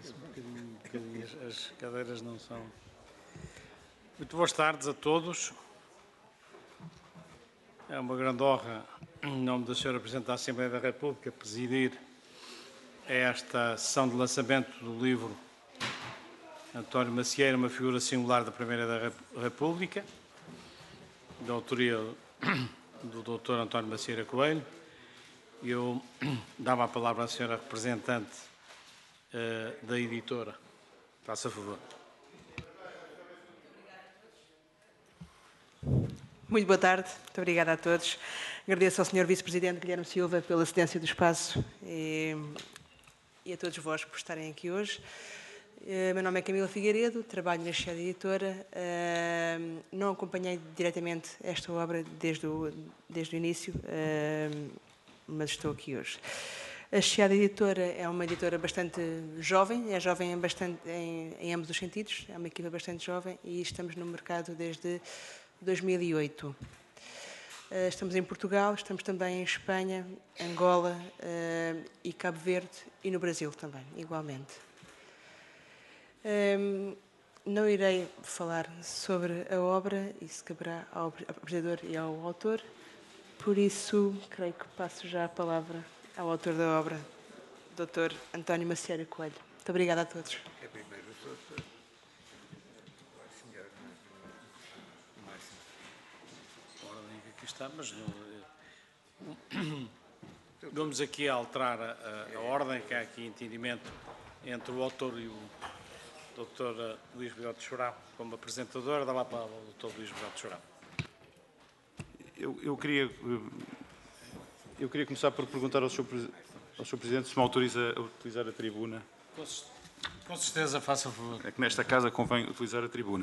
As cadeiras não são. Muito boas tardes a todos. É uma grande honra, em nome da Sra. Presidente da Assembleia da República, presidir esta sessão de lançamento do livro António Macieira, uma figura singular da Primeira da República, da autoria do Dr. António Macieira Coelho. Eu dava a palavra à Sra. Representante da editora. Faça favor. Muito boa tarde, muito obrigada a todos. Agradeço ao Sr. Vice-Presidente Guilherme Silva pela cedência do espaço e a todos vós por estarem aqui hoje. Meu nome é Camila Figueiredo, trabalho na Chiado Editora. Não acompanhei diretamente esta obra desde o início, mas estou aqui hoje. A Chiado Editora é uma editora bastante jovem, é jovem em ambos os sentidos, é uma equipa bastante jovem e estamos no mercado desde 2008. Estamos em Portugal, estamos também em Espanha, Angola e Cabo Verde e no Brasil também, igualmente. Não irei falar sobre a obra, isso caberá ao apresentador e ao autor, por isso creio que passo já a palavra ao autor da obra, Dr. António Macieira Coelho. Muito obrigada a todos. É primeiro A ordem que aqui está, mas vamos aqui alterar a ordem, que há aqui entendimento entre o autor e o Dr. Luís Bigode Chorão como apresentador. Dá lá para o Dr. Luís Bigode Chorão. Eu queria começar por perguntar ao Sr. Presidente se me autoriza a utilizar a tribuna. Com certeza, faça favor. É que nesta casa convém utilizar a tribuna.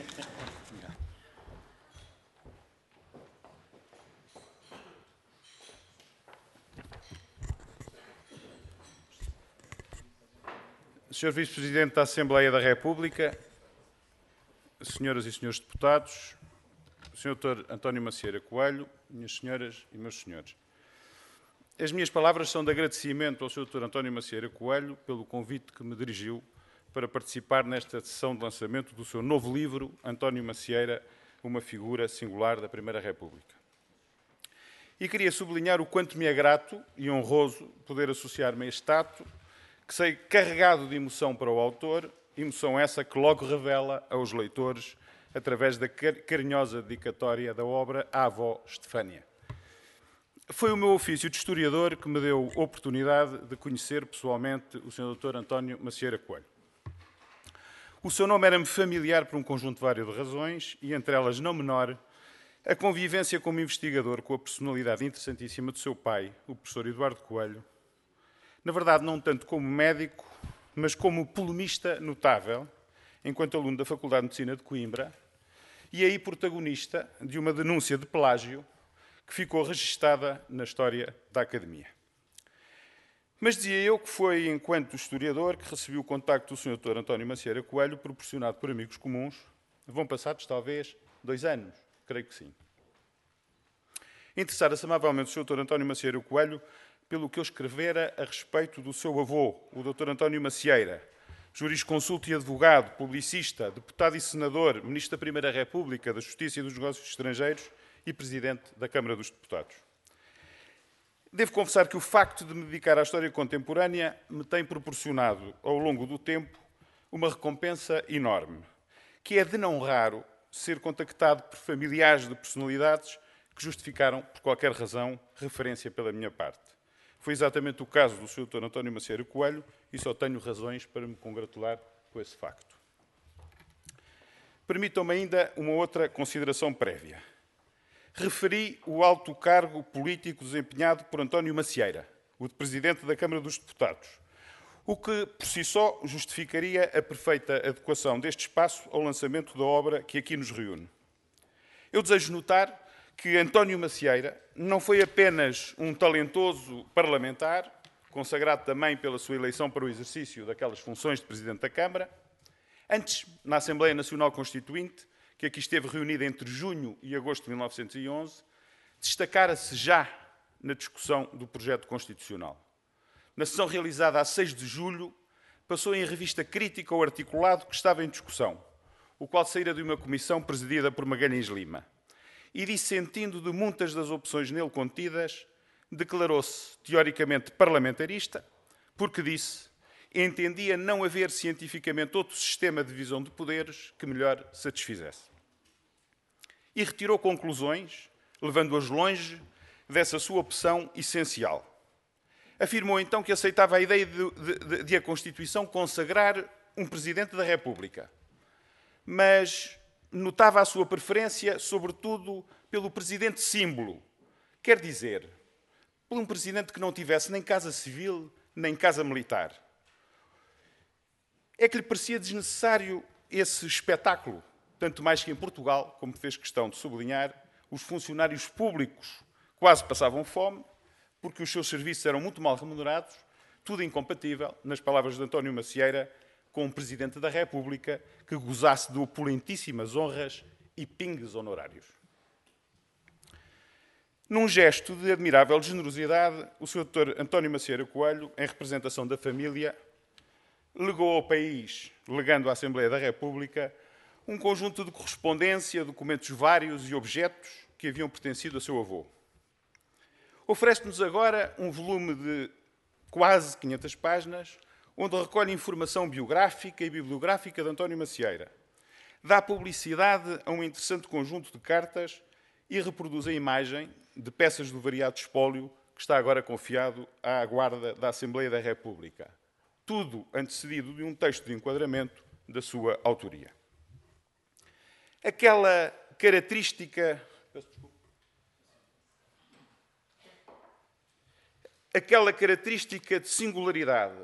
Sr. Vice-Presidente da Assembleia da República, Senhoras e Senhores Deputados, Sr. Dr. António Macieira Coelho, minhas senhoras e meus senhores. As minhas palavras são de agradecimento ao Sr. Dr. António Macieira Coelho pelo convite que me dirigiu para participar nesta sessão de lançamento do seu novo livro, António Macieira, uma figura singular da Primeira República. E queria sublinhar o quanto me é grato e honroso poder associar-me a este ato, que sei carregado de emoção para o autor, emoção essa que logo revela aos leitores através da carinhosa dedicatória da obra à avó Estefânia. Foi o meu ofício de historiador que me deu a oportunidade de conhecer pessoalmente o Sr. Dr. António Macieira Coelho. O seu nome era-me familiar por um conjunto vário de razões, e entre elas, não menor, a convivência como investigador com a personalidade interessantíssima do seu pai, o professor Eduardo Coelho, na verdade não tanto como médico, mas como polemista notável, enquanto aluno da Faculdade de Medicina de Coimbra, e aí protagonista de uma denúncia de plágio que ficou registada na história da Academia. Mas dizia eu que foi enquanto historiador que recebi o contacto do Sr. Dr. António Macieira Coelho, proporcionado por amigos comuns. Vão passados, talvez, 2 anos, creio que sim. Interessara-se amavelmente o Sr. Dr. António Macieira Coelho pelo que eu escrevera a respeito do seu avô, o Dr. António Macieira, jurisconsulto e advogado, publicista, deputado e senador, ministro da Primeira República, da Justiça e dos Negócios Estrangeiros e presidente da Câmara dos Deputados. Devo confessar que o facto de me dedicar à história contemporânea me tem proporcionado, ao longo do tempo, uma recompensa enorme, que é de não raro ser contactado por familiares de personalidades que justificaram, por qualquer razão, referência pela minha parte. Foi exatamente o caso do Sr. Dr. António Macieira Coelho e só tenho razões para me congratular com esse facto. Permitam-me ainda uma outra consideração prévia. Referi o alto cargo político desempenhado por António Macieira, o de Presidente da Câmara dos Deputados, o que, por si só, justificaria a perfeita adequação deste espaço ao lançamento da obra que aqui nos reúne. Eu desejo notar que António Macieira não foi apenas um talentoso parlamentar, consagrado também pela sua eleição para o exercício daquelas funções de Presidente da Câmara, antes, na Assembleia Nacional Constituinte, que aqui esteve reunida entre junho e agosto de 1911, destacara-se já na discussão do projeto constitucional. Na sessão realizada a 6 de julho, passou em revista crítica o articulado que estava em discussão, o qual saíra de uma comissão presidida por Magalhães Lima. E, dissentindo de muitas das opções nele contidas, declarou-se teoricamente parlamentarista, porque disse, entendia não haver cientificamente outro sistema de divisão de poderes que melhor satisfizesse. E retirou conclusões, levando-as longe dessa sua opção essencial. Afirmou então que aceitava a ideia de a Constituição consagrar um Presidente da República, mas notava a sua preferência, sobretudo, pelo Presidente símbolo, quer dizer, por um Presidente que não tivesse nem casa civil, nem casa militar. É que lhe parecia desnecessário esse espetáculo, tanto mais que em Portugal, como fez questão de sublinhar, os funcionários públicos quase passavam fome, porque os seus serviços eram muito mal remunerados, tudo incompatível, nas palavras de António Macieira, com um Presidente da República que gozasse de opulentíssimas honras e pingues honorários. Num gesto de admirável generosidade, o Sr. Dr. António Macieira Coelho, em representação da família, legou ao país, legando à Assembleia da República, um conjunto de correspondência, documentos vários e objetos que haviam pertencido a seu avô. Oferece-nos agora um volume de quase 500 páginas, onde recolhe informação biográfica e bibliográfica de António Macieira. Dá publicidade a um interessante conjunto de cartas e reproduz a imagem de peças do variado espólio que está agora confiado à guarda da Assembleia da República. Tudo antecedido de um texto de enquadramento da sua autoria. Aquela característica de singularidade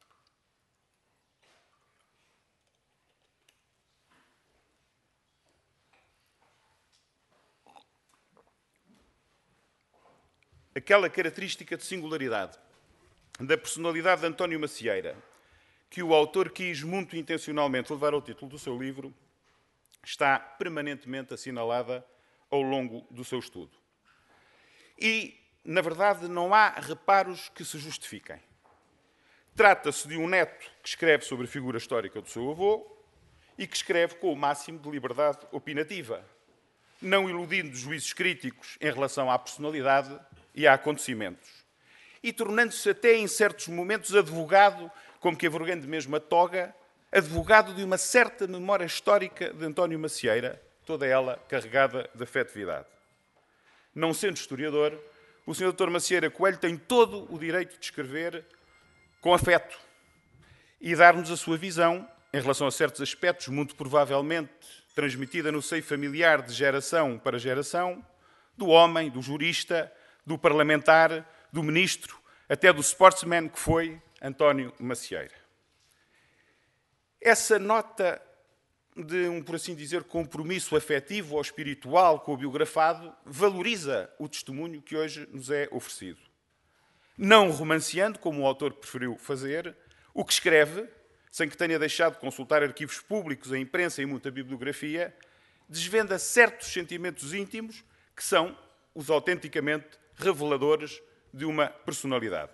da personalidade de António Macieira, que o autor quis muito intencionalmente levar ao título do seu livro, está permanentemente assinalada ao longo do seu estudo. E, na verdade, não há reparos que se justifiquem. Trata-se de um neto que escreve sobre a figura histórica do seu avô e que escreve com o máximo de liberdade opinativa, não iludindo juízos críticos em relação à personalidade e a acontecimentos, e tornando-se até em certos momentos advogado, como que avergonhando mesmo a toga, advogado de uma certa memória histórica de António Macieira, toda ela carregada de afetividade. Não sendo historiador, o Sr. Dr. Macieira Coelho tem todo o direito de escrever com afeto e dar-nos a sua visão em relação a certos aspectos, muito provavelmente transmitida no seio familiar de geração para geração, do homem, do jurista, do parlamentar, do ministro, até do sportsman que foi António Macieira. Essa nota de por assim dizer, compromisso afetivo ou espiritual com o biografado valoriza o testemunho que hoje nos é oferecido. Não romanceando, como o autor preferiu fazer, o que escreve, sem que tenha deixado de consultar arquivos públicos, a imprensa e muita bibliografia, desvenda certos sentimentos íntimos que são os autenticamente reveladores de uma personalidade.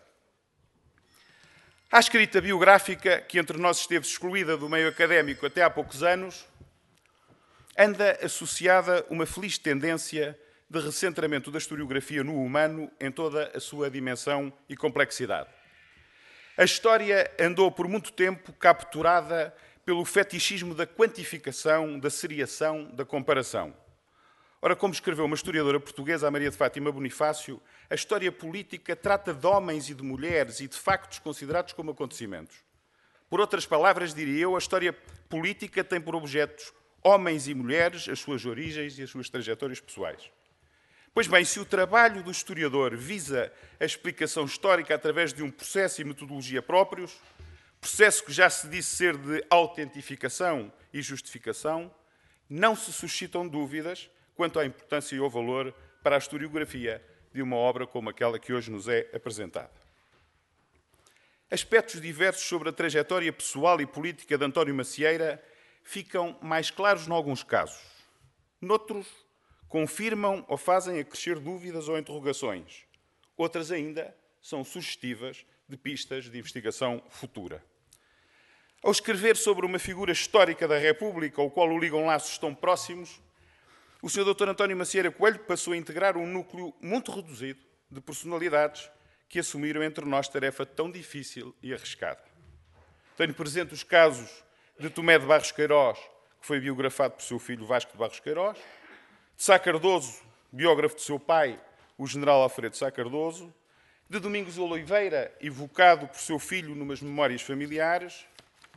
A escrita biográfica, que entre nós esteve excluída do meio académico até há poucos anos, anda associada a uma feliz tendência de recentramento da historiografia no humano em toda a sua dimensão e complexidade. A história andou por muito tempo capturada pelo fetichismo da quantificação, da seriação, da comparação. Ora, como escreveu uma historiadora portuguesa, a Maria de Fátima Bonifácio, a história política trata de homens e de mulheres e de factos considerados como acontecimentos. Por outras palavras, diria eu, a história política tem por objetos homens e mulheres, as suas origens e as suas trajetórias pessoais. Pois bem, se o trabalho do historiador visa a explicação histórica através de um processo e metodologia próprios, processo que já se disse ser de autentificação e justificação, não se suscitam dúvidas quanto à importância e ao valor para a historiografia de uma obra como aquela que hoje nos é apresentada. Aspectos diversos sobre a trajetória pessoal e política de António Macieira ficam mais claros em alguns casos. Noutros, confirmam ou fazem acrescer dúvidas ou interrogações. Outras ainda são sugestivas de pistas de investigação futura. Ao escrever sobre uma figura histórica da República, ao qual o ligam laços tão próximos, o Sr. Dr. António Macieira Coelho passou a integrar um núcleo muito reduzido de personalidades que assumiram entre nós tarefa tão difícil e arriscada. Tenho presente os casos de Tomé de Barros Queiroz, que foi biografado por seu filho Vasco de Barros Queiroz, de Sá Cardoso, biógrafo de seu pai, o general Alfredo Sá Cardoso, de Domingos Oliveira, evocado por seu filho numas memórias familiares,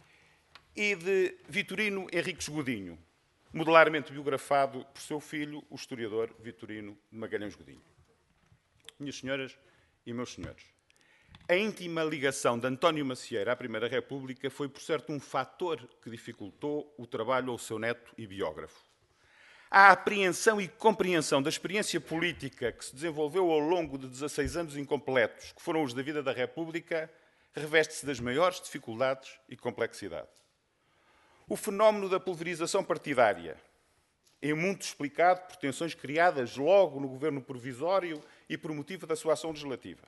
e de Vitorino Henriques Godinho, modelarmente biografado por seu filho, o historiador Vitorino de Magalhães Godinho. Minhas senhoras e meus senhores, a íntima ligação de António Macieira à Primeira República foi, por certo, um fator que dificultou o trabalho ao seu neto e biógrafo. A apreensão e compreensão da experiência política que se desenvolveu ao longo de 16 anos incompletos, que foram os da vida da República, reveste-se das maiores dificuldades e complexidade. O fenómeno da pulverização partidária é muito explicado por tensões criadas logo no governo provisório e por motivo da sua ação legislativa.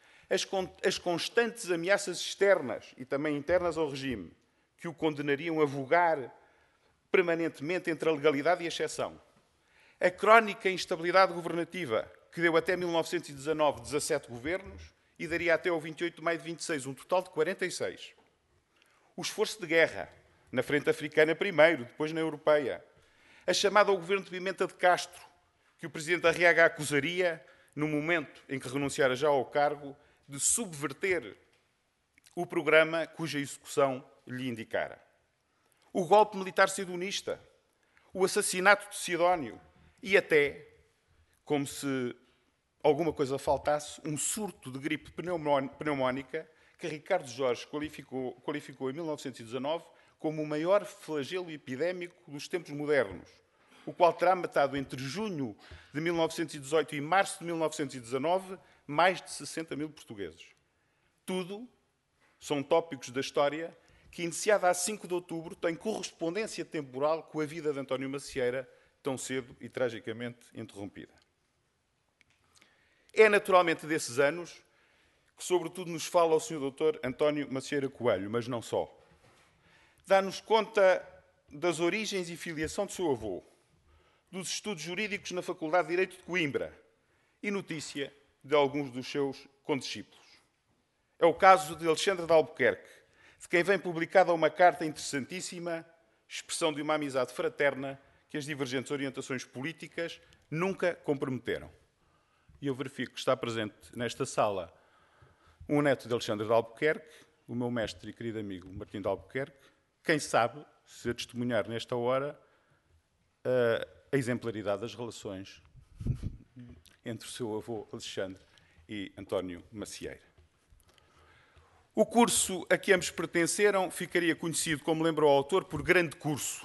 As constantes ameaças externas e também internas ao regime, que o condenariam a vogar permanentemente entre a legalidade e a exceção. A crónica instabilidade governativa, que deu até 1919 17 governos e daria até ao 28 de maio de 26 um total de 46. O esforço de guerra, na frente africana primeiro, depois na europeia. A chamada ao governo de Pimenta de Castro, que o presidente Arriaga acusaria, no momento em que renunciara já ao cargo, de subverter o programa cuja execução lhe indicara. O golpe militar sidonista, o assassinato de Sidónio e até, como se alguma coisa faltasse, um surto de gripe pneumónica que Ricardo Jorge qualificou em 1919 como o maior flagelo epidémico dos tempos modernos, o qual terá matado entre junho de 1918 e março de 1919 mais de 60 mil portugueses. Tudo são tópicos da história que, iniciada a 5 de outubro, tem correspondência temporal com a vida de António Macieira, tão cedo e tragicamente interrompida. É naturalmente desses anos que, sobretudo, nos fala o Sr. Dr. António Macieira Coelho, mas não só. Dá-nos conta das origens e filiação de seu avô, dos estudos jurídicos na Faculdade de Direito de Coimbra e notícia de alguns dos seus condiscípulos. É o caso de Alexandre de Albuquerque, de quem vem publicada uma carta interessantíssima, expressão de uma amizade fraterna que as divergentes orientações políticas nunca comprometeram. E eu verifico que está presente nesta sala um neto de Alexandre de Albuquerque, o meu mestre e querido amigo Martim de Albuquerque, quem sabe, se a testemunhar nesta hora, a exemplaridade das relações entre o seu avô Alexandre e António Macieira. O curso a que ambos pertenceram ficaria conhecido, como lembra o autor, por grande curso.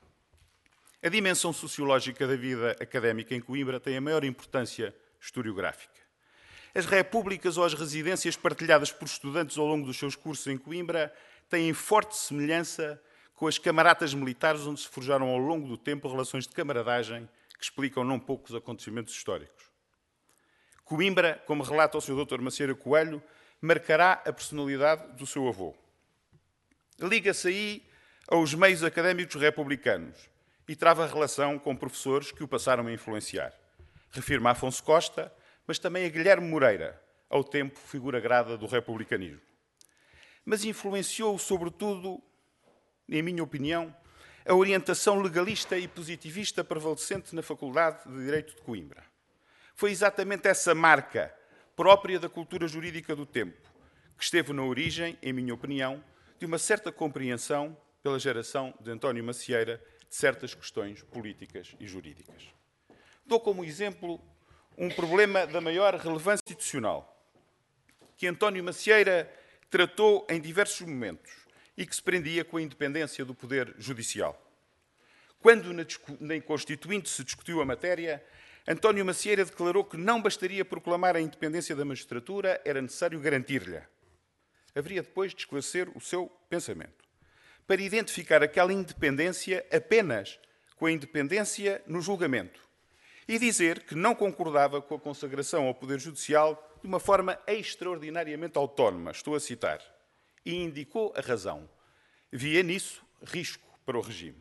A dimensão sociológica da vida académica em Coimbra tem a maior importância historiográfica. As repúblicas ou as residências partilhadas por estudantes ao longo dos seus cursos em Coimbra têm forte semelhança com as camaratas militares onde se forjaram ao longo do tempo relações de camaradagem que explicam não poucos acontecimentos históricos. Coimbra, como relata o Sr. Dr. Macieira Coelho, marcará a personalidade do seu avô. Liga-se aí aos meios académicos republicanos e trava relação com professores que o passaram a influenciar. Refirma a Afonso Costa, mas também a Guilherme Moreira, ao tempo figura grada do republicanismo. Mas influenciou, sobretudo, em minha opinião, a orientação legalista e positivista prevalecente na Faculdade de Direito de Coimbra. Foi exatamente essa marca própria da cultura jurídica do tempo que esteve na origem, em minha opinião, de uma certa compreensão pela geração de António Macieira de certas questões políticas e jurídicas. Dou como exemplo um problema da maior relevância institucional, que António Macieira tratou em diversos momentos e que se prendia com a independência do Poder Judicial. Quando na Constituinte se discutiu a matéria, António Macieira declarou que não bastaria proclamar a independência da magistratura, era necessário garantir-lhe. Haveria depois de esclarecer o seu pensamento, para identificar aquela independência apenas com a independência no julgamento e dizer que não concordava com a consagração ao Poder Judicial de uma forma extraordinariamente autónoma, estou a citar, e indicou a razão. via nisso risco para o regime.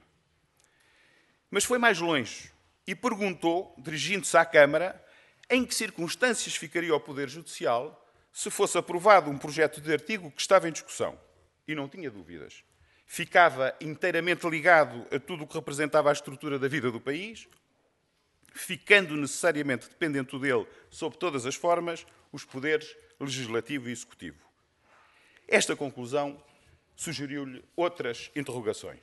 Mas foi mais longe e perguntou, dirigindo-se à Câmara, em que circunstâncias ficaria o Poder Judicial se fosse aprovado um projeto de artigo que estava em discussão. E não tinha dúvidas. Ficava inteiramente ligado a tudo o que representava a estrutura da vida do país, ficando necessariamente dependente dele, sob todas as formas, os poderes legislativo e executivo. Esta conclusão sugeriu-lhe outras interrogações.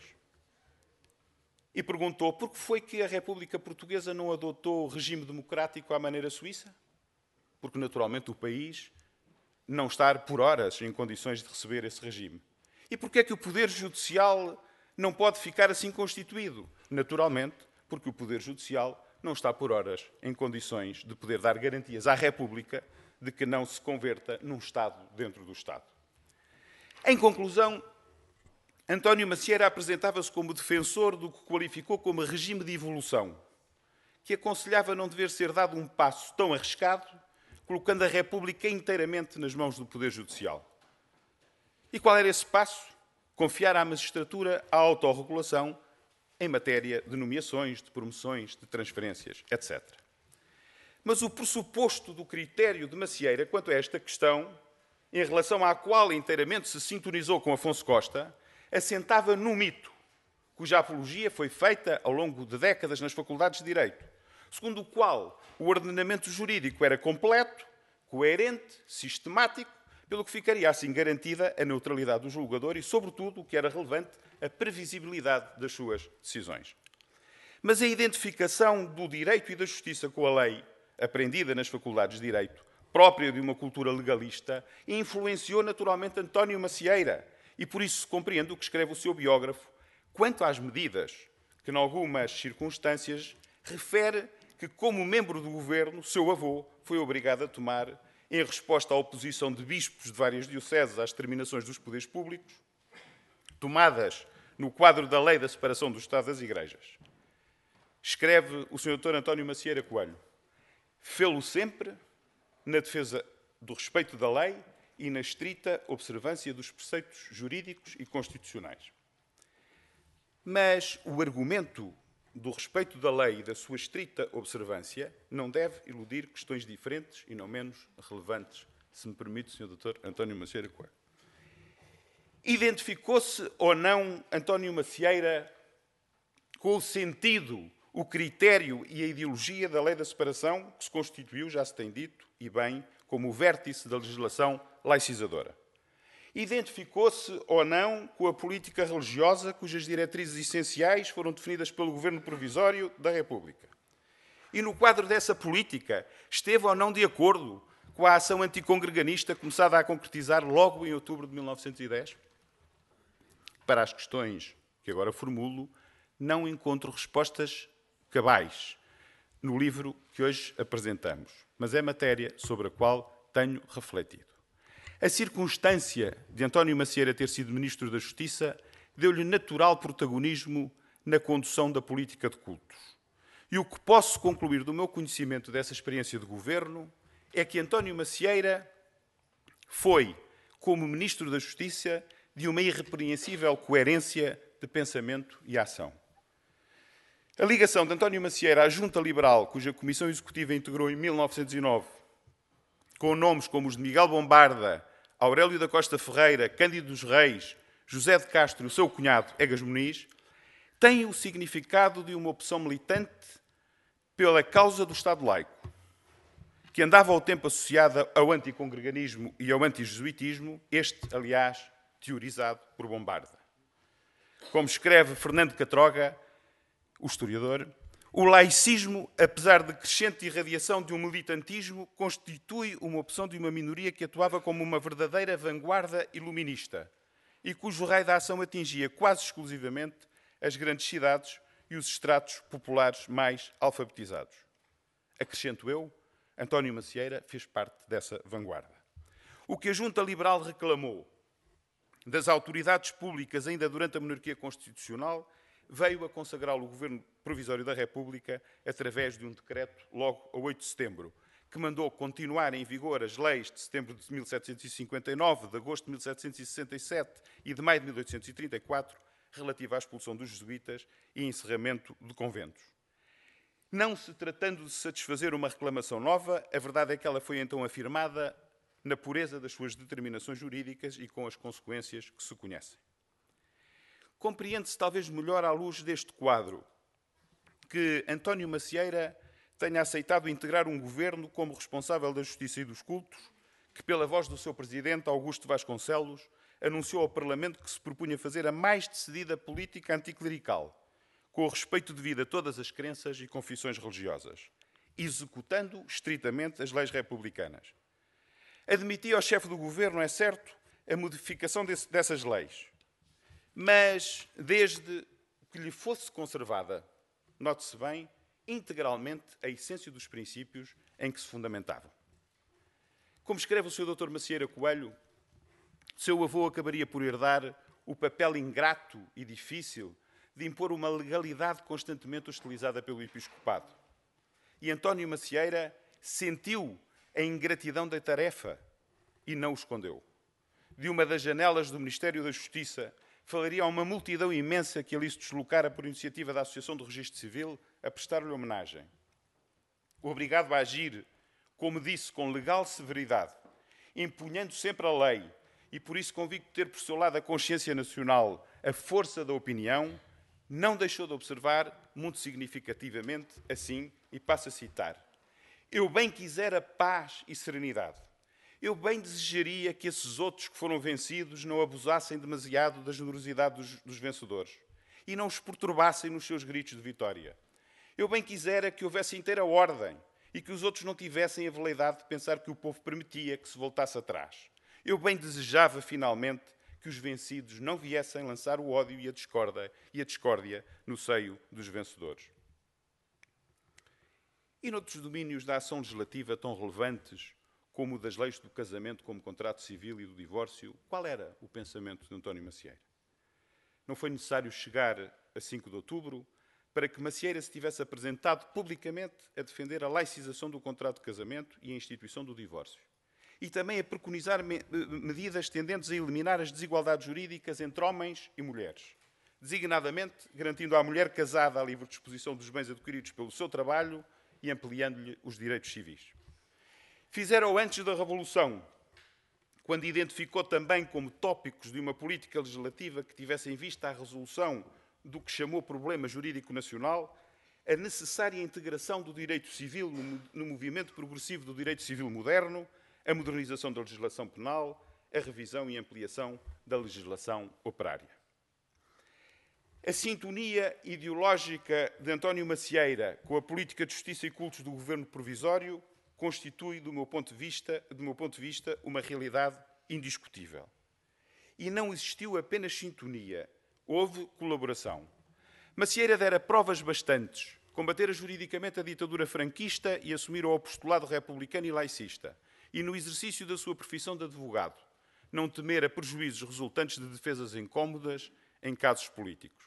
E perguntou por que foi que a República Portuguesa não adotou o regime democrático à maneira suíça? Porque, naturalmente, o país não está por horas em condições de receber esse regime. E por que é que o Poder Judicial não pode ficar assim constituído? Naturalmente, porque o Poder Judicial não está por horas em condições de poder dar garantias à República de que não se converta num Estado dentro do Estado. Em conclusão, António Macieira apresentava-se como defensor do que qualificou como regime de evolução, que aconselhava não dever ser dado um passo tão arriscado, colocando a República inteiramente nas mãos do Poder Judicial. E qual era esse passo? Confiar à magistratura a autorregulação em matéria de nomeações, de promoções, de transferências, etc. Mas o pressuposto do critério de Macieira quanto a esta questão, em relação à qual inteiramente se sintonizou com Afonso Costa, assentava num mito, cuja apologia foi feita ao longo de décadas nas faculdades de Direito, segundo o qual o ordenamento jurídico era completo, coerente, sistemático, pelo que ficaria assim garantida a neutralidade do julgador e, sobretudo, o que era relevante, a previsibilidade das suas decisões. Mas a identificação do direito e da justiça com a lei, aprendida nas faculdades de Direito, própria de uma cultura legalista, influenciou naturalmente António Macieira, e por isso se compreende o que escreve o seu biógrafo quanto às medidas que, em algumas circunstâncias, refere que, como membro do governo, seu avô foi obrigado a tomar em resposta à oposição de bispos de várias dioceses às determinações dos poderes públicos, tomadas no quadro da lei da separação do Estado das Igrejas. Escreve o Sr. Dr. António Macieira Coelho: fê-lo sempre na defesa do respeito da lei e na estrita observância dos preceitos jurídicos e constitucionais. Mas o argumento do respeito da lei e da sua estrita observância não deve iludir questões diferentes e não menos relevantes, se me permite, Sr. Dr. António Macieira Coelho. Identificou-se ou não António Macieira com o sentido, o critério e a ideologia da lei da separação, que se constituiu, já se tem dito, e bem, como o vértice da legislação laicizadora? Identificou-se ou não com a política religiosa cujas diretrizes essenciais foram definidas pelo Governo Provisório da República? E no quadro dessa política, esteve ou não de acordo com a ação anticongreganista começada a concretizar logo em outubro de 1910? Para as questões que agora formulo, não encontro respostas cabais no livro que hoje apresentamos, mas é matéria sobre a qual tenho refletido. A circunstância de António Macieira ter sido Ministro da Justiça deu-lhe natural protagonismo na condução da política de cultos. E o que posso concluir do meu conhecimento dessa experiência de governo é que António Macieira foi, como Ministro da Justiça, de uma irrepreensível coerência de pensamento e ação. A ligação de António Macieira à Junta Liberal, cuja Comissão Executiva integrou em 1909, com nomes como os de Miguel Bombarda, Aurélio da Costa Ferreira, Cândido dos Reis, José de Castro e o seu cunhado Egas Muniz, tem o significado de uma opção militante pela causa do Estado laico, que andava ao tempo associada ao anticongreganismo e ao antijesuitismo, este, aliás, teorizado por Bombarda. Como escreve Fernando Catroga, o historiador, o laicismo, apesar de crescente irradiação de um militantismo, constitui uma opção de uma minoria que atuava como uma verdadeira vanguarda iluminista e cujo raio de ação atingia quase exclusivamente as grandes cidades e os estratos populares mais alfabetizados. Acrescento eu, António Macieira fez parte dessa vanguarda. O que a Junta Liberal reclamou das autoridades públicas ainda durante a monarquia constitucional veio a consagrá-lo o Governo Provisório da República através de um decreto logo a 8 de setembro, que mandou continuar em vigor as leis de setembro de 1759, de agosto de 1767 e de maio de 1834, relativa à expulsão dos jesuítas e encerramento de conventos. Não se tratando de satisfazer uma reclamação nova, a verdade é que ela foi então afirmada na pureza das suas determinações jurídicas e com as consequências que se conhecem. Compreende-se talvez melhor à luz deste quadro que António Macieira tenha aceitado integrar um governo como responsável da Justiça e dos Cultos, que, pela voz do seu presidente, Augusto Vasconcelos, anunciou ao Parlamento que se propunha fazer a mais decidida política anticlerical, com o respeito devido a todas as crenças e confissões religiosas, executando estritamente as leis republicanas. Admitia ao chefe do governo, é certo, a modificação dessas leis, mas desde que lhe fosse conservada, note-se bem, integralmente a essência dos princípios em que se fundamentavam. Como escreve o Sr. Dr. Macieira Coelho, seu avô acabaria por herdar o papel ingrato e difícil de impor uma legalidade constantemente hostilizada pelo episcopado. E António Macieira sentiu a ingratidão da tarefa e não o escondeu. De uma das janelas do Ministério da Justiça, falaria a uma multidão imensa que ali se deslocara por iniciativa da Associação do Registro Civil a prestar-lhe homenagem. Obrigado a agir, como disse, com legal severidade, empunhando sempre a lei, e por isso convicto de ter por seu lado a consciência nacional, a força da opinião, não deixou de observar, muito significativamente, assim, e passo a citar: eu bem quisera paz e serenidade. Eu bem desejaria que esses outros que foram vencidos não abusassem demasiado da generosidade dos vencedores e não os perturbassem nos seus gritos de vitória. Eu bem quisera que houvesse inteira ordem e que os outros não tivessem a veleidade de pensar que o povo permitia que se voltasse atrás. Eu bem desejava, finalmente, que os vencidos não viessem lançar o ódio e a discórdia no seio dos vencedores. E noutros domínios da ação legislativa tão relevantes como o das leis do casamento, como contrato civil e do divórcio, qual era o pensamento de António Macieira? Não foi necessário chegar a 5 de outubro para que Macieira se tivesse apresentado publicamente a defender a laicização do contrato de casamento e a instituição do divórcio. E também a preconizar medidas tendentes a eliminar as desigualdades jurídicas entre homens e mulheres, designadamente garantindo à mulher casada a livre disposição dos bens adquiridos pelo seu trabalho e ampliando-lhe os direitos civis. Fizeram-o antes da Revolução, quando identificou também como tópicos de uma política legislativa que tivesse em vista a resolução do que chamou problema jurídico nacional, a necessária integração do direito civil no movimento progressivo do direito civil moderno, a modernização da legislação penal, a revisão e ampliação da legislação operária. A sintonia ideológica de António Macieira com a política de justiça e cultos do governo provisório constitui, do meu ponto de vista, uma realidade indiscutível. E não existiu apenas sintonia, houve colaboração. Macieira dera provas bastantes, combatera juridicamente a ditadura franquista e assumir o apostolado republicano e laicista, e no exercício da sua profissão de advogado, não temera prejuízos resultantes de defesas incómodas em casos políticos.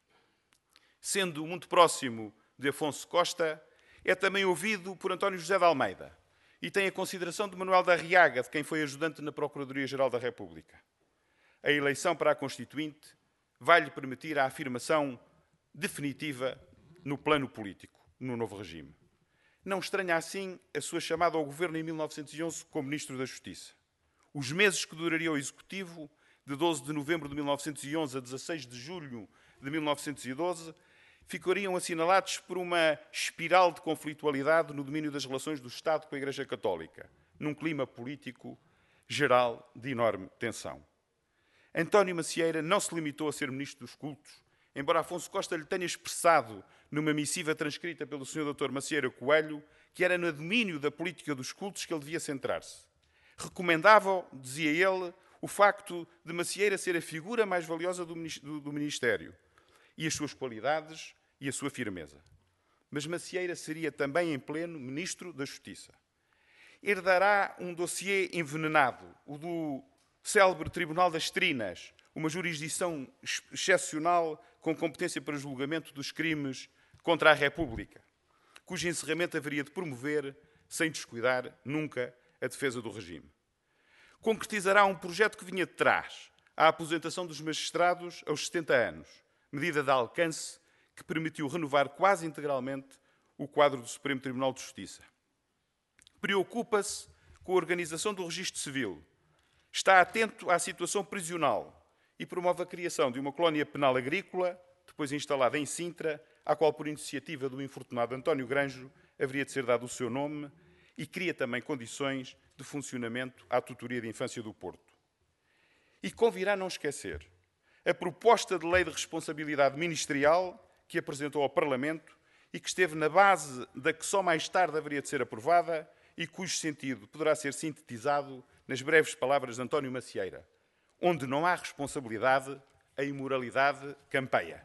Sendo muito próximo de Afonso Costa, é também ouvido por António José de Almeida e tem a consideração de Manuel da Arriaga, de quem foi ajudante na Procuradoria-Geral da República. A eleição para a Constituinte vai-lhe permitir a afirmação definitiva no plano político, no novo regime. Não estranha assim a sua chamada ao governo em 1911 como Ministro da Justiça. Os meses que duraria o Executivo, de 12 de novembro de 1911 a 16 de julho de 1912, ficariam assinalados por uma espiral de conflitualidade no domínio das relações do Estado com a Igreja Católica, num clima político geral de enorme tensão. António Macieira não se limitou a ser Ministro dos Cultos, embora Afonso Costa lhe tenha expressado numa missiva transcrita pelo Sr. Dr. Macieira Coelho que era no domínio da política dos cultos que ele devia centrar-se. Recomendava, dizia ele, o facto de Macieira ser a figura mais valiosa do Ministério e as suas qualidades e a sua firmeza. Mas Macieira seria também em pleno Ministro da Justiça. Herdará um dossiê envenenado, o do célebre Tribunal das Trinas, uma jurisdição excepcional com competência para julgamento dos crimes contra a República, cujo encerramento haveria de promover sem descuidar nunca a defesa do regime. Concretizará um projeto que vinha de trás, a aposentação dos magistrados aos 70 anos, medida de alcance que permitiu renovar quase integralmente o quadro do Supremo Tribunal de Justiça. Preocupa-se com a organização do registro civil, está atento à situação prisional e promove a criação de uma colónia penal agrícola, depois instalada em Sintra, à qual, por iniciativa do infortunado António Granjo, haveria de ser dado o seu nome, e cria também condições de funcionamento à tutoria de infância do Porto. E convirá não esquecer a proposta de lei de responsabilidade ministerial que apresentou ao Parlamento e que esteve na base da que só mais tarde haveria de ser aprovada e cujo sentido poderá ser sintetizado nas breves palavras de António Macieira: onde não há responsabilidade, a imoralidade campeia.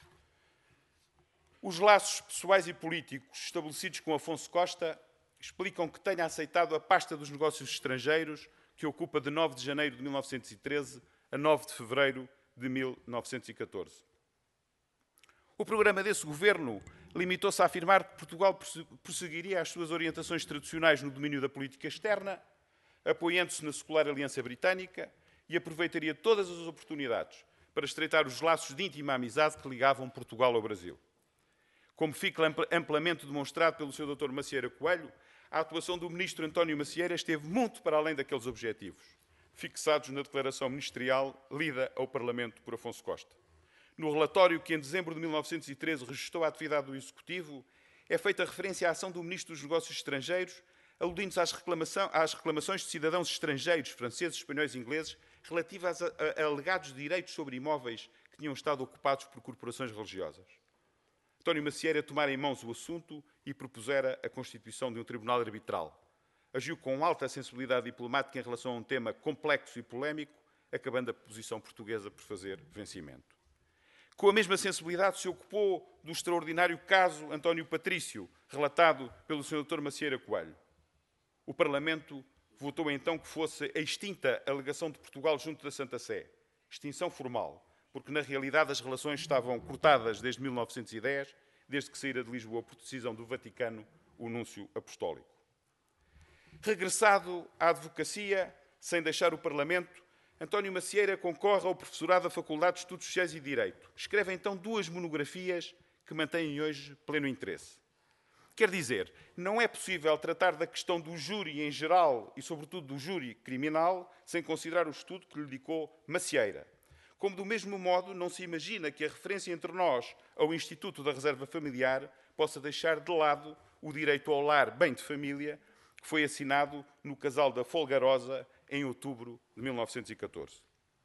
Os laços pessoais e políticos estabelecidos com Afonso Costa explicam que tenha aceitado a pasta dos negócios estrangeiros, que ocupa de 9 de janeiro de 1913 a 9 de fevereiro de 1914. O programa desse governo limitou-se a afirmar que Portugal prosseguiria as suas orientações tradicionais no domínio da política externa, apoiando-se na secular Aliança Britânica, e aproveitaria todas as oportunidades para estreitar os laços de íntima amizade que ligavam Portugal ao Brasil. Como fica amplamente demonstrado pelo Sr. Dr. Macieira Coelho, a atuação do Ministro António Macieira esteve muito para além daqueles objetivos, fixados na declaração ministerial lida ao Parlamento por Afonso Costa. No relatório que, em dezembro de 1913, registrou a atividade do Executivo, é feita referência à ação do Ministro dos Negócios Estrangeiros, aludindo-se às reclamações de cidadãos estrangeiros, franceses, espanhóis e ingleses, relativas a alegados direitos sobre imóveis que tinham estado ocupados por corporações religiosas. António Macieira tomara em mãos o assunto e propusera a constituição de um tribunal arbitral. Agiu com alta sensibilidade diplomática em relação a um tema complexo e polémico, acabando a posição portuguesa por fazer vencimento. Com a mesma sensibilidade se ocupou do extraordinário caso António Patrício, relatado pelo Sr. Dr. Macieira Coelho. O Parlamento votou então que fosse extinta a alegação de Portugal junto da Santa Sé. Extinção formal, porque na realidade as relações estavam cortadas desde 1910, desde que saíra de Lisboa por decisão do Vaticano o Núncio Apostólico. Regressado à advocacia, sem deixar o Parlamento, António Macieira concorre ao professorado da Faculdade de Estudos Sociais e Direito. Escreve então 2 monografias que mantêm hoje pleno interesse. Quer dizer, não é possível tratar da questão do júri em geral e, sobretudo, do júri criminal sem considerar o estudo que lhe dedicou Macieira. Como, do mesmo modo, não se imagina que a referência entre nós ao Instituto da Reserva Familiar possa deixar de lado o direito ao lar bem de família, que foi assinado no Casal da Folgarosa em outubro de 1914.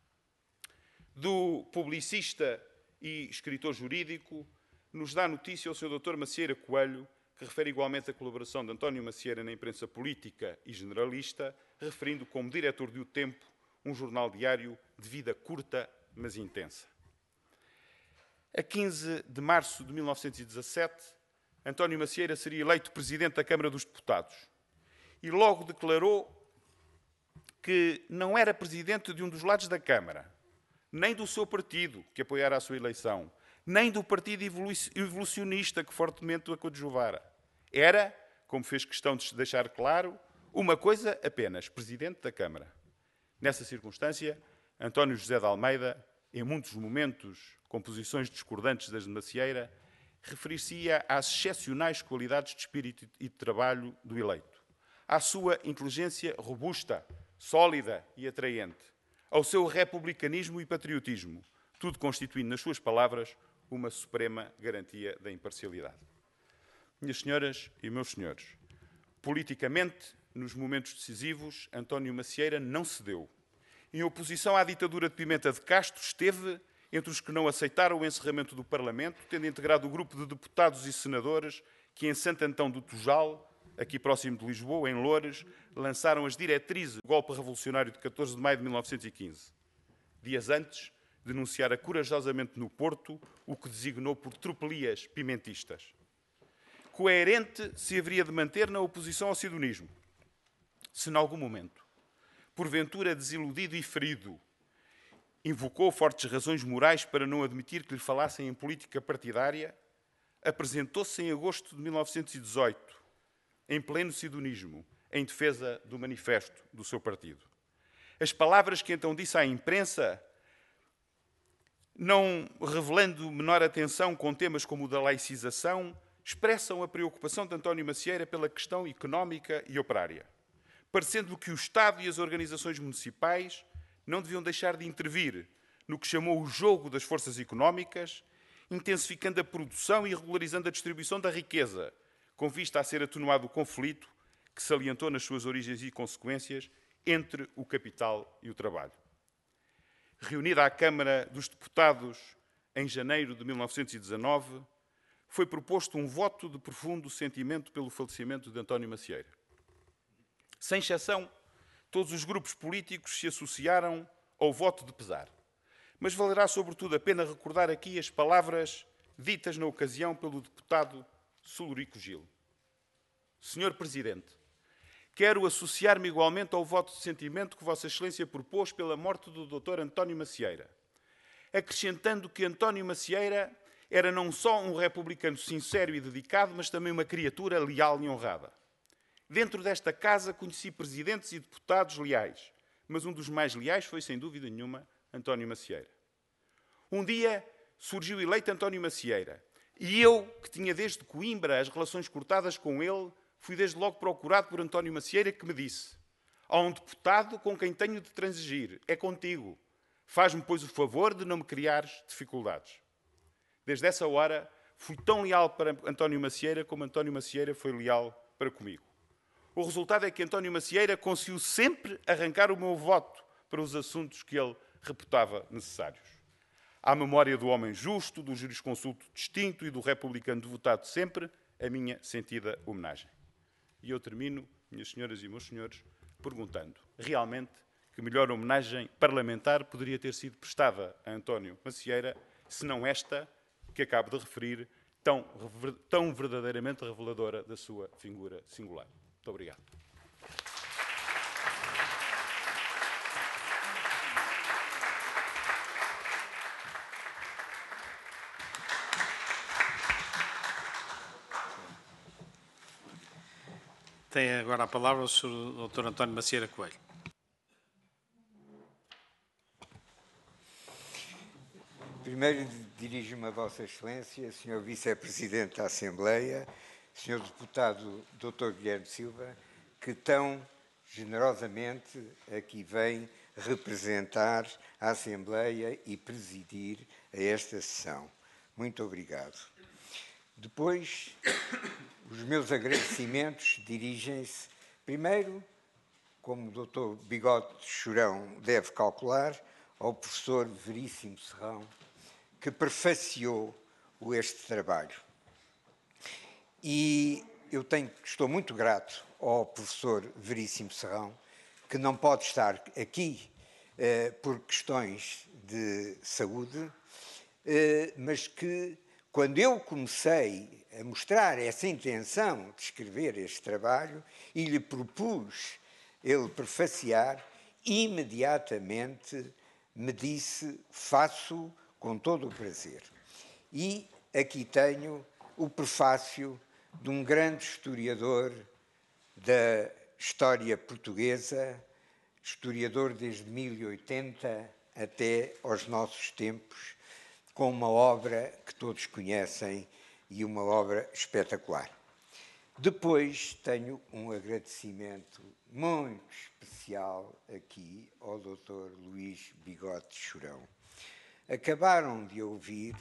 Do publicista e escritor jurídico, nos dá notícia o Sr. Dr. Macieira Coelho, que refere igualmente a colaboração de António Macieira na imprensa política e generalista, referindo como diretor de O Tempo, um jornal diário de vida curta, mas intensa. A 15 de março de 1917, António Macieira seria eleito Presidente da Câmara dos Deputados e logo declarou que não era Presidente de um dos lados da Câmara, nem do seu partido, que apoiara a sua eleição, nem do Partido Evolucionista, que fortemente o coadjuvara. Era, como fez questão de deixar claro, uma coisa apenas, Presidente da Câmara. Nessa circunstância, António José de Almeida, em muitos momentos com posições discordantes das de Macieira, referir-se-ia às excepcionais qualidades de espírito e de trabalho do eleito, à sua inteligência robusta, sólida e atraente, ao seu republicanismo e patriotismo, tudo constituindo, nas suas palavras, uma suprema garantia da imparcialidade. Minhas senhoras e meus senhores, politicamente, nos momentos decisivos, António Macieira não cedeu. Em oposição à ditadura de Pimenta de Castro, esteve entre os que não aceitaram o encerramento do Parlamento, tendo integrado o grupo de deputados e senadores que, em Santo Antão do Tujal, aqui próximo de Lisboa, em Loures, lançaram as diretrizes do golpe revolucionário de 14 de maio de 1915. Dias antes, denunciara corajosamente no Porto o que designou por tropelias pimentistas. Coerente se haveria de manter na oposição ao sidonismo. Se, em algum momento, porventura desiludido e ferido, invocou fortes razões morais para não admitir que lhe falassem em política partidária, apresentou-se em agosto de 1918, em pleno sidonismo, em defesa do manifesto do seu partido. As palavras que então disse à imprensa, não revelando menor atenção com temas como o da laicização, expressam a preocupação de António Macieira pela questão económica e operária, parecendo que o Estado e as organizações municipais não deviam deixar de intervir no que chamou o jogo das forças económicas, intensificando a produção e regularizando a distribuição da riqueza, com vista a ser atenuado o conflito que salientou nas suas origens e consequências entre o capital e o trabalho. Reunida à Câmara dos Deputados em janeiro de 1919, foi proposto um voto de profundo sentimento pelo falecimento de António Macieira. Sem exceção, todos os grupos políticos se associaram ao voto de pesar. Mas valerá sobretudo a pena recordar aqui as palavras ditas na ocasião pelo deputado Sulurico Gil. Senhor Presidente, quero associar-me igualmente ao voto de sentimento que Vossa Excelência propôs pela morte do Dr. António Macieira, acrescentando que António Macieira era não só um republicano sincero e dedicado, mas também uma criatura leal e honrada. Dentro desta casa conheci presidentes e deputados leais, mas um dos mais leais foi, sem dúvida nenhuma, António Macieira. Um dia surgiu eleito António Macieira e eu, que tinha desde Coimbra as relações cortadas com ele, fui desde logo procurado por António Macieira, que me disse: há um deputado com quem tenho de transigir, é contigo. Faz-me, pois, o favor de não me criares dificuldades. Desde essa hora, fui tão leal para António Macieira como António Macieira foi leal para comigo. O resultado é que António Macieira conseguiu sempre arrancar o meu voto para os assuntos que ele reputava necessários. À memória do homem justo, do jurisconsulto distinto e do republicano devotado sempre, a minha sentida homenagem. E eu termino, minhas senhoras e meus senhores, perguntando, realmente, que melhor homenagem parlamentar poderia ter sido prestada a António Macieira, se não esta que acabo de referir, tão verdadeiramente reveladora da sua figura singular. Muito obrigado. Tem agora a palavra o Sr. Dr. António Macieira Coelho. Primeiro dirijo-me a Vossa Excelência, Sr. Vice-Presidente da Assembleia, Sr. Deputado Dr. Guilherme Silva, que tão generosamente aqui vem representar a Assembleia e presidir a esta sessão. Muito obrigado. Depois, os meus agradecimentos dirigem-se, primeiro, como o Dr. Bigode Churão deve calcular, ao professor Veríssimo Serrão, que prefaciou este trabalho. E eu estou muito grato ao professor Veríssimo Serrão, que não pode estar aqui por questões de saúde, mas que, quando eu comecei a mostrar essa intenção de escrever este trabalho e lhe propus ele prefaciar, imediatamente me disse: faço com todo o prazer. E aqui tenho o prefácio de um grande historiador da história portuguesa, historiador desde 1080 até aos nossos tempos, com uma obra que todos conhecem e uma obra espetacular. Depois tenho um agradecimento muito especial aqui ao Dr. Luís Bigode Churão. Acabaram de ouvir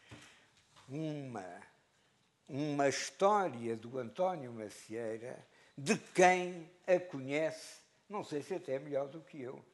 uma história do António Macieira, de quem a conhece, não sei se até melhor do que eu.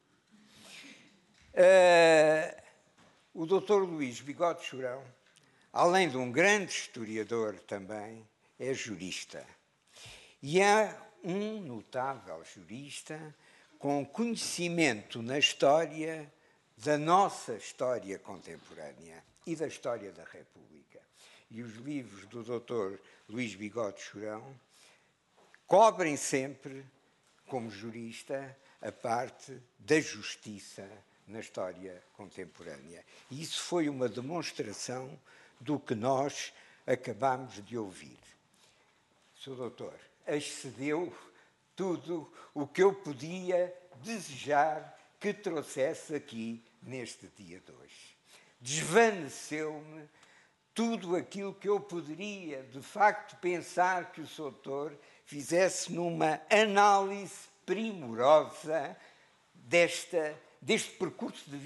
O Dr. Luís Bigode Churão, além de um grande historiador também, é jurista. E é um notável jurista com conhecimento na história da nossa história contemporânea e da história da República. E os livros do Dr. Luís Bigode Churão cobrem sempre, como jurista, a parte da justiça na história contemporânea. E isso foi uma demonstração do que nós acabamos de ouvir. Sr. Doutor, excedeu tudo o que eu podia desejar que trouxesse aqui neste dia de hoje. Desvaneceu-me tudo aquilo que eu poderia, de facto, pensar que o Sr. Doutor fizesse numa análise primorosa deste percurso de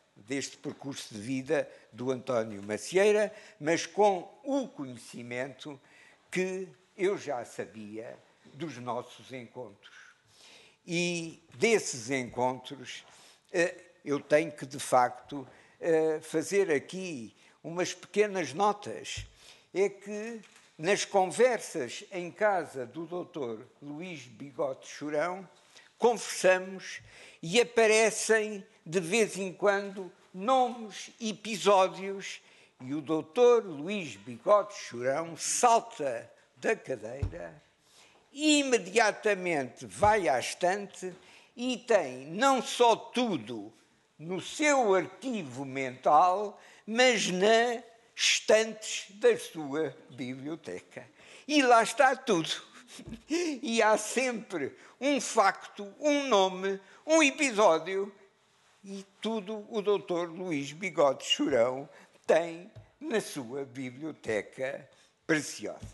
vida do António Macieira, mas com o conhecimento que eu já sabia dos nossos encontros. E desses encontros eu tenho que, de facto, fazer aqui umas pequenas notas. É que nas conversas em casa do Dr. Luís Bigode Churão, conversamos e aparecem de vez em quando nomes, episódios, e o Dr. Luís Bigode Churão salta da cadeira e imediatamente vai à estante e tem não só tudo no seu arquivo mental, mas nas estantes da sua biblioteca. E lá está tudo. E há sempre um facto, um nome, um episódio, e tudo o Dr. Luís Bigode Churão tem na sua biblioteca preciosa.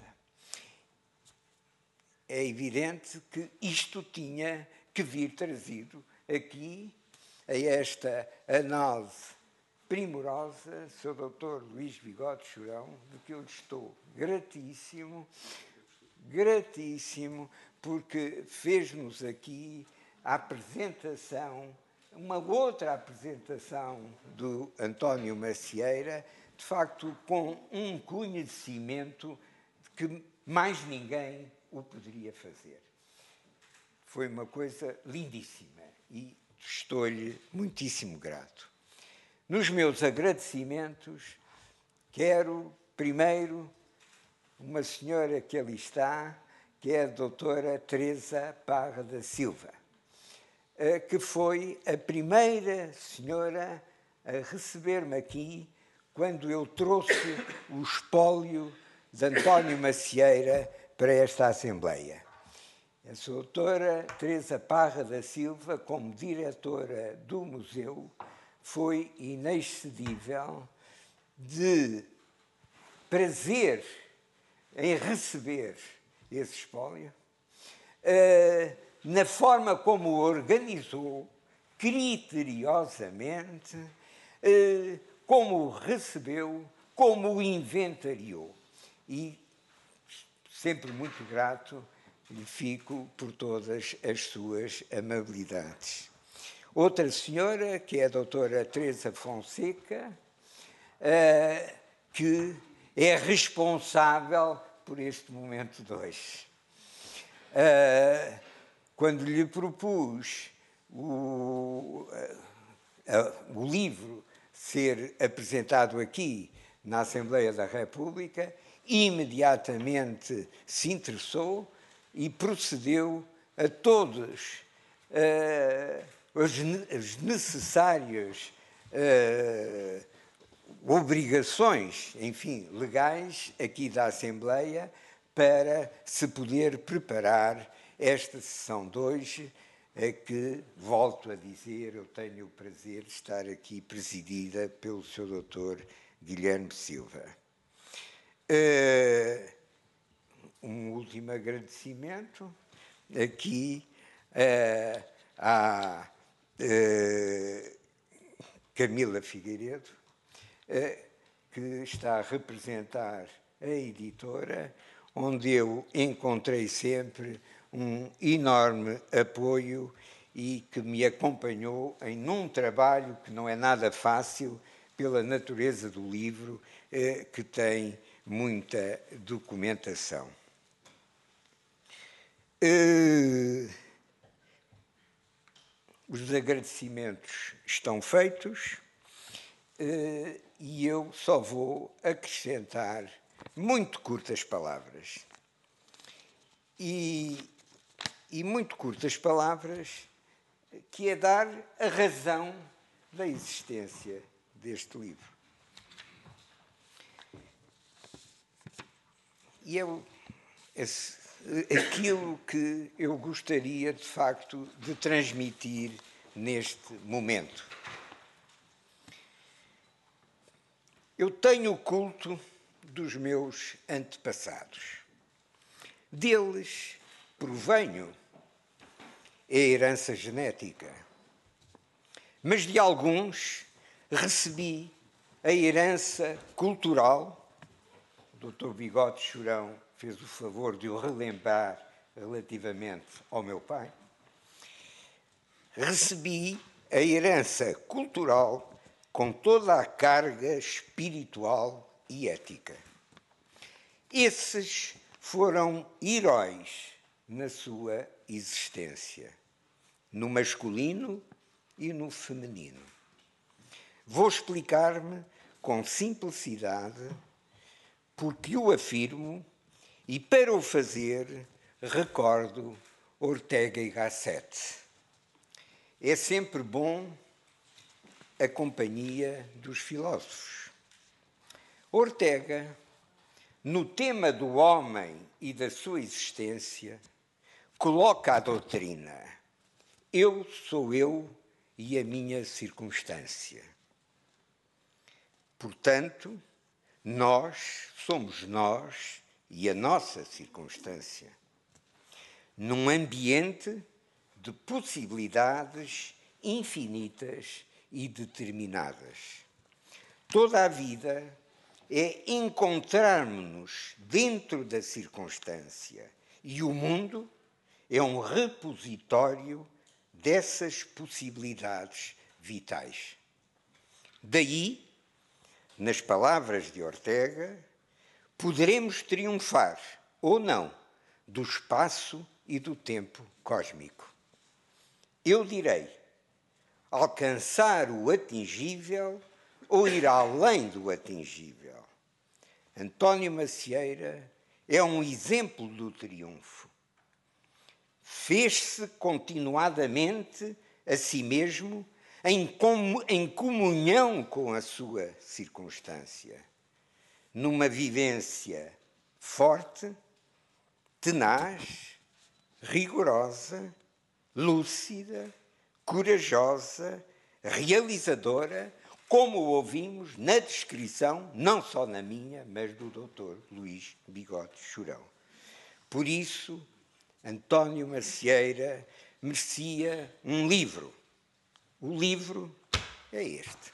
É evidente que isto tinha que vir trazido aqui, a esta análise primorosa, Sr. Dr. Luís Bigode Churão, de que eu lhe estou gratíssimo, porque fez-nos aqui a apresentação, uma outra apresentação do António Macieira, de facto com um conhecimento que mais ninguém o poderia fazer. Foi uma coisa lindíssima e estou-lhe muitíssimo grato. Nos meus agradecimentos, quero primeiro uma senhora que ali está, que é a doutora Teresa Parra da Silva, que foi a primeira senhora a receber-me aqui quando eu trouxe o espólio de António Macieira para esta Assembleia. A doutora Teresa Parra da Silva, como diretora do museu, foi inexcedível, de prazer em receber esse espólio, na forma como o organizou, criteriosamente, como o recebeu, como o inventariou. E sempre muito grato lhe fico por todas as suas amabilidades. Outra senhora, que é a doutora Teresa Fonseca, que é responsável por este momento 2. Quando lhe propus o livro ser apresentado aqui na Assembleia da República, imediatamente se interessou e procedeu a todos as necessárias obrigações, enfim, legais aqui da Assembleia para se poder preparar esta sessão de hoje, a que, volto a dizer, eu tenho o prazer de estar aqui presidida pelo Sr. Dr. Guilherme Silva. Um último agradecimento aqui à Camila Figueiredo, que está a representar a editora, onde eu encontrei sempre um enorme apoio e que me acompanhou em um trabalho que não é nada fácil, pela natureza do livro, que tem muita documentação. Os agradecimentos estão feitos e eu só vou acrescentar muito curtas palavras. E muito curtas palavras, que é dar a razão da existência deste livro. E eu aquilo que eu gostaria, de facto, de transmitir neste momento. Eu tenho o culto dos meus antepassados. Deles provenho a herança genética, mas de alguns recebi a herança cultural. O Dr. Bigode Churão fez o favor de o relembrar relativamente ao meu pai. Recebi a herança cultural com toda a carga espiritual e ética. Esses foram heróis na sua existência, no masculino e no feminino. Vou explicar-me com simplicidade porque o afirmo e, para o fazer, recordo Ortega y Gasset. É sempre bom a companhia dos filósofos. Ortega, no tema do homem e da sua existência, coloca a doutrina: eu sou eu e a minha circunstância. Portanto, nós somos nós e a nossa circunstância, num ambiente de possibilidades infinitas e determinadas. Toda a vida é encontrarmos-nos dentro da circunstância e o mundo é um repositório dessas possibilidades vitais. Daí, nas palavras de Ortega, poderemos triunfar ou não do espaço e do tempo cósmico. Eu direi: alcançar o atingível ou ir além do atingível. António Macieira é um exemplo do triunfo. Fez-se continuadamente a si mesmo em comunhão com a sua circunstância, numa vivência forte, tenaz, rigorosa, lúcida, corajosa, realizadora, como ouvimos na descrição, não só na minha, mas do Dr. Luís Bigode Churão. Por isso, António Macieira merecia um livro. O livro é este.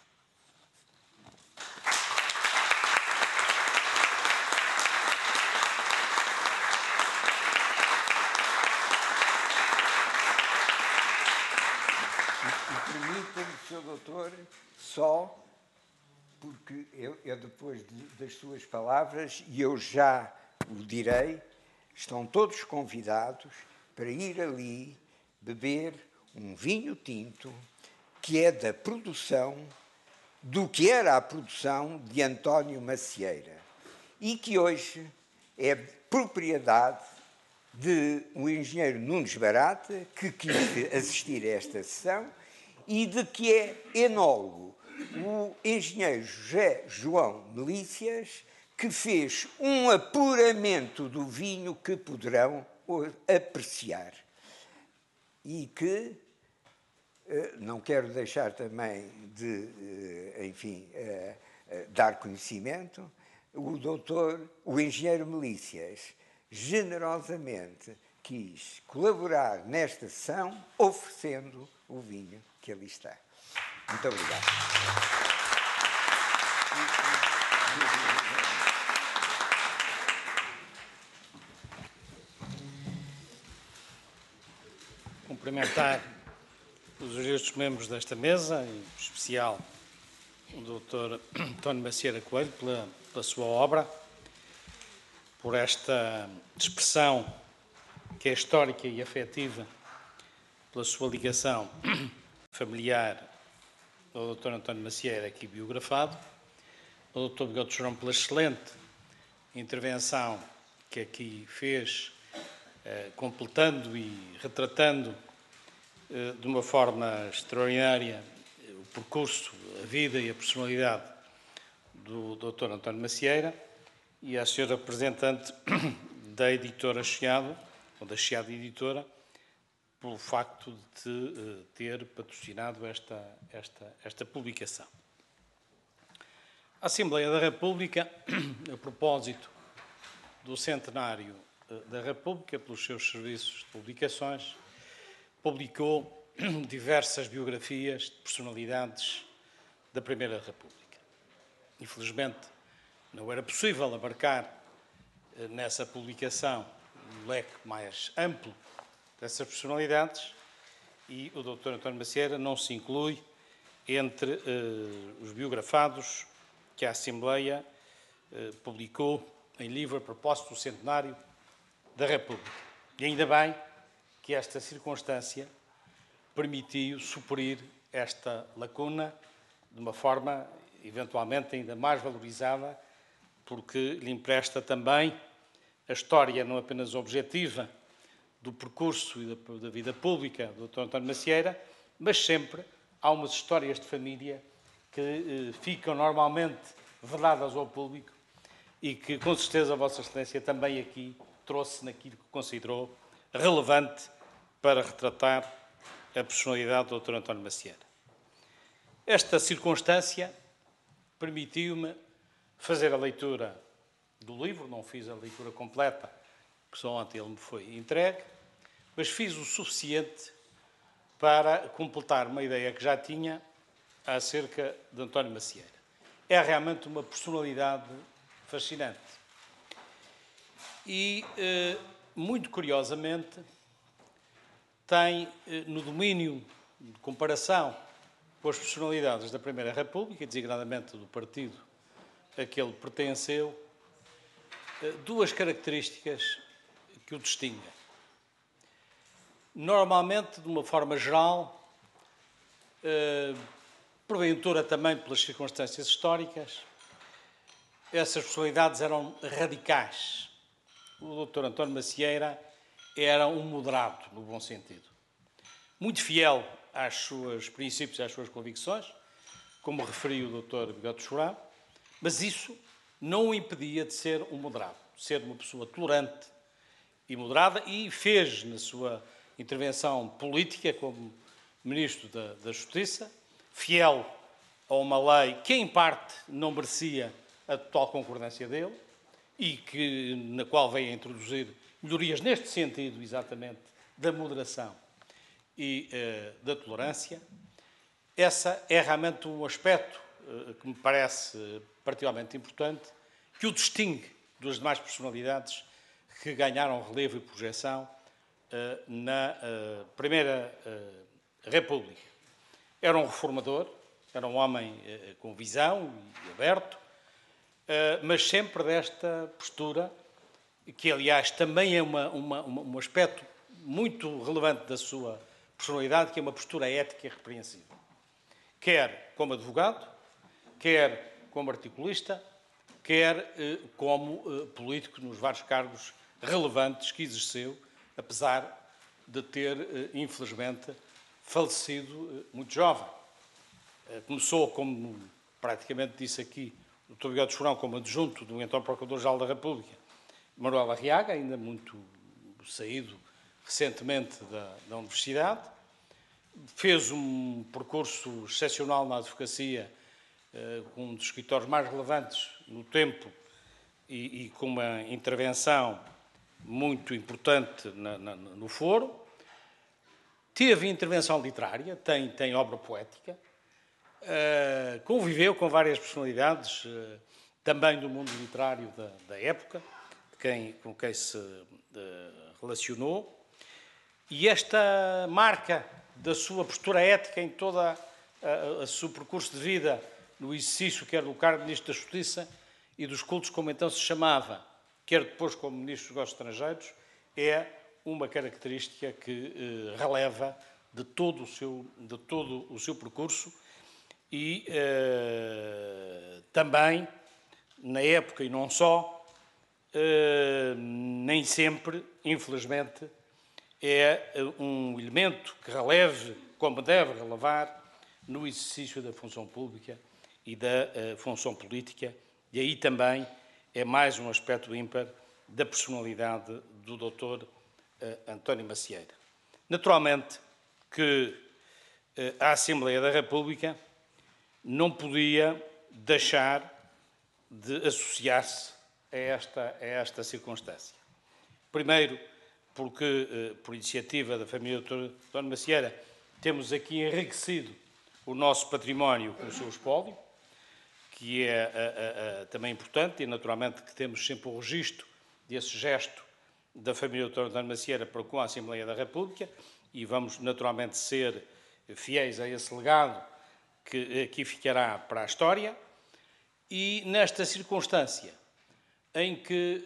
Permita-me, Sr. Doutor, só porque eu depois das suas palavras, e eu já o direi, estão todos convidados para ir ali beber um vinho tinto que é da produção, do que era a produção de António Macieira e que hoje é propriedade de um engenheiro Nunes Barata, que quis assistir a esta sessão, e de que é enólogo o engenheiro José João Melícias, que fez um apuramento do vinho que poderão apreciar. E que não quero deixar também de, enfim, dar conhecimento, o engenheiro Melícias generosamente quis colaborar nesta sessão, oferecendo o vinho que ali está. Muito obrigado. Cumprimentar os ilustres membros desta mesa, em especial o Dr. António Macieira Coelho, pela sua obra, por esta expressão que é histórica e afetiva, pela sua ligação familiar ao Dr. António Macieira, aqui biografado, ao Dr. Bigode Churão pela excelente intervenção que aqui fez, completando e retratando de uma forma extraordinária o percurso, a vida e a personalidade do Dr. António Macieira, e à senhora representante da editora Chiado, ou da Chiado Editora, pelo facto de ter patrocinado esta publicação. A Assembleia da República, a propósito do centenário da República, pelos seus serviços de publicações, publicou diversas biografias de personalidades da Primeira República. Infelizmente, não era possível abarcar nessa publicação um leque mais amplo dessas personalidades e o Dr. António Macieira não se inclui entre os biografados que a Assembleia publicou em livro a propósito do centenário da República. E ainda bem que esta circunstância permitiu suprir esta lacuna de uma forma eventualmente ainda mais valorizada, porque lhe empresta também a história não apenas objetiva do percurso e da vida pública do Dr. António Macieira, mas sempre há umas histórias de família que ficam normalmente veladas ao público e que, com certeza, a Vossa Excelência também aqui trouxe naquilo que considerou relevante para retratar a personalidade do Dr. António Macieira. Esta circunstância permitiu-me fazer a leitura do livro, não fiz a leitura completa, que só ontem ele me foi entregue, mas fiz o suficiente para completar uma ideia que já tinha acerca de António Macieira. É realmente uma personalidade fascinante. E, muito curiosamente, tem no domínio de comparação com as personalidades da Primeira República, designadamente do partido a que ele pertenceu, duas características que o distinguem. Normalmente, de uma forma geral, porventura também pelas circunstâncias históricas, essas personalidades eram radicais. O Dr. António Macieira era um moderado, no bom sentido. Muito fiel aos seus princípios e às suas convicções, como referiu o Dr. Bigode Chorão, mas isso não o impedia de ser um moderado, de ser uma pessoa tolerante e moderada, e fez, na sua intervenção política como Ministro da Justiça, fiel a uma lei que, em parte, não merecia a total concordância dele e na qual veio a introduzir melhorias neste sentido, exatamente, da moderação e da tolerância. Essa é realmente um aspecto que me parece particularmente importante, que o distingue das demais personalidades que ganharam relevo e projeção na Primeira República. Era um reformador, era um homem com visão e aberto, mas sempre desta postura, que aliás também é um aspecto muito relevante da sua personalidade, que é uma postura ética irrepreensível. Quer como advogado, quer como articulista, quer como político nos vários cargos relevantes que exerceu, apesar de ter, infelizmente, falecido muito jovem. Começou, como praticamente disse aqui o Dr. Bigode Chorão, como adjunto do então Procurador-Geral da República, Manuel Arriaga, ainda muito saído recentemente da Universidade. Fez um percurso excepcional na advocacia, com um dos escritórios mais relevantes no tempo e com uma intervenção muito importante no foro. Teve intervenção literária, tem obra poética, conviveu com várias personalidades, também do mundo literário da época, com quem se relacionou, e esta marca da sua postura ética em todo o seu percurso de vida, no exercício quer do cargo de Ministro da Justiça e dos cultos, como então se chamava, quer depois como Ministro dos Negócios Estrangeiros, é uma característica que releva de todo o seu percurso e também, na época e não só, nem sempre, infelizmente, é um elemento que releve, como deve relevar, no exercício da função pública e da função política, e aí também é mais um aspecto ímpar da personalidade do Dr. António Macieira. Naturalmente que a Assembleia da República não podia deixar de associar-se a esta circunstância. Primeiro, porque, por iniciativa da família do Dr. António Macieira, temos aqui enriquecido o nosso património com o seu espólio, que é também importante, e naturalmente que temos sempre o registro desse gesto da família do Dr. António Macieira para com a Assembleia da República, e vamos naturalmente ser fiéis a esse legado que aqui ficará para a história. E nesta circunstância em que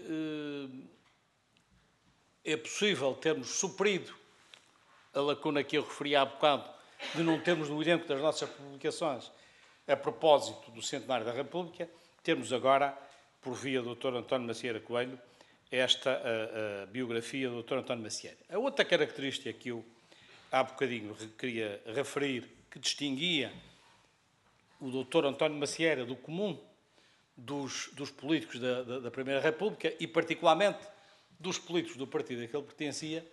é possível termos suprido a lacuna que eu referi há bocado, de não termos no elenco das nossas publicações, a propósito do centenário da República, temos agora, por via do Dr. António Macieira Coelho, esta biografia do Dr. António Macieira. A outra característica que eu há bocadinho queria referir, que distinguia o Dr. António Macieira do comum dos políticos da Primeira República e, particularmente, dos políticos do partido a que ele pertencia,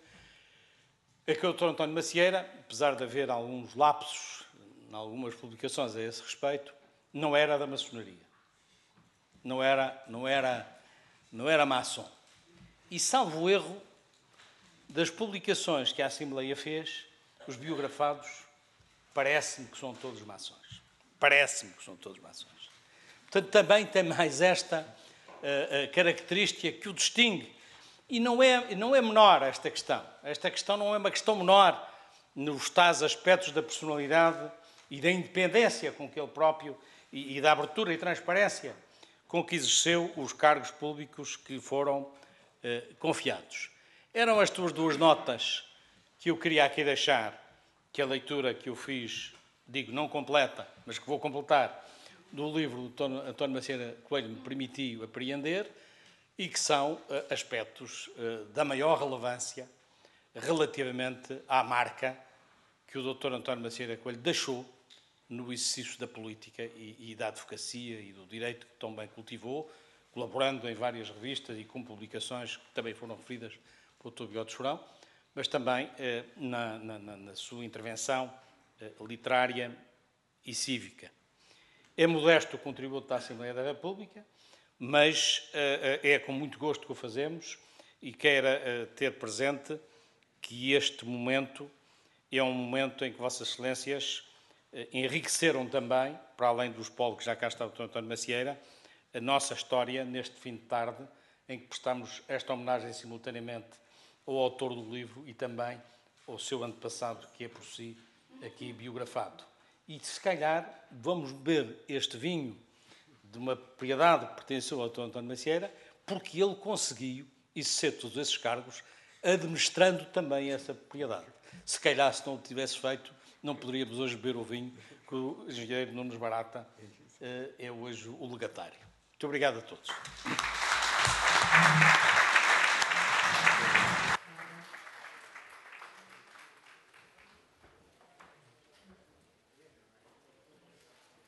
é que o Dr. António Macieira, apesar de haver alguns lapsos em algumas publicações a esse respeito, não era da maçonaria. Não era maçom. E, salvo erro, das publicações que a Assembleia fez, os biografados, parece-me que são todos maçons. Parece-me que são todos maçons. Portanto, também tem mais esta característica que o distingue. E não é menor esta questão. Esta questão não é uma questão menor nos tais aspectos da personalidade e da independência com que ele próprio, e da abertura e transparência com que exerceu os cargos públicos que foram confiados. Eram as duas notas que eu queria aqui deixar, que a leitura que eu fiz, digo não completa, mas que vou completar, do livro do António Macieira Coelho me permitiu apreender, e que são aspectos da maior relevância relativamente à marca que o Dr. António Macieira Coelho deixou no exercício da política e da advocacia e do direito que tão bem cultivou, colaborando em várias revistas e com publicações que também foram referidas pelo Dr. Bigode Chorão, mas também na sua intervenção literária e cívica. É modesto o contributo da Assembleia da República, mas é com muito gosto que o fazemos e quero ter presente que este momento é um momento em que Vossas Excelências enriqueceram também, para além do espólio que já cá está o Dr. António Macieira, a nossa história neste fim de tarde, em que prestamos esta homenagem simultaneamente ao autor do livro e também ao seu antepassado, que é por si aqui biografado. E se calhar vamos beber este vinho de uma propriedade que pertenceu ao Dr. António Macieira, porque ele conseguiu exercer todos esses cargos, administrando também essa propriedade. Se calhar, se não o tivesse feito, não poderíamos hoje beber o vinho, que o engenheiro Nunes Barata é hoje o legatário. Muito obrigado a todos.